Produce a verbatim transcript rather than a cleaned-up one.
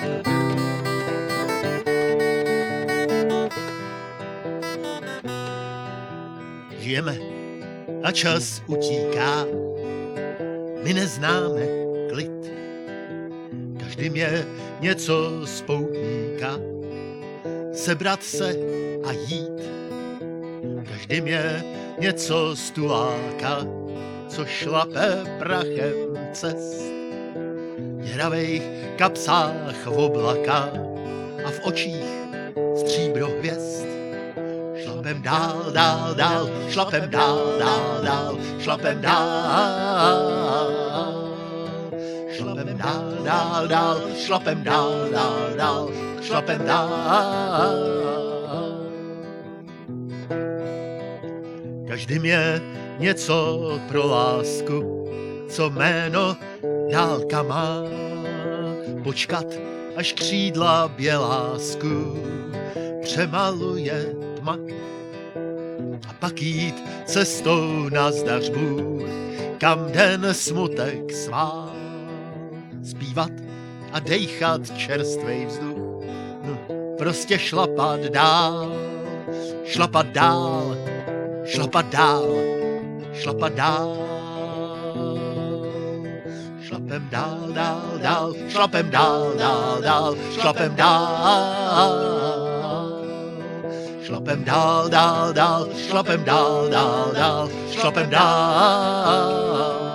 Žijeme a čas utíká, my neznáme klid. Každým je něco z poutníka, sebrat se a jít. Každým je něco z tuláka, co šlape prachem cest. V děravejch kapsách v oblaka a v očích stříbro hvězd. Šlapem dál, dál, dál, šlapem dál, dál, dál, šlapem dál. Šlapem dál, dál, dál, šlapem dál, dál, dál, šlapem dál. Každým je něco pro lásku, co jméno dálka má. Počkat, až křídla bělásku přemaluje tma. A pak jít cestou na zdař Bůh, kam den smutek svá. Zpívat a dejchat čerstvej vzduch, no, prostě šlapat dál, šlapat dál, šlapat dál, šlapat dál. Šlapem dál, dál, dál, šlapem dál, dál, dál, šlapem dál. Šlapem dál, dál, dál, šlapem dál, dál, dál, šlapem dál.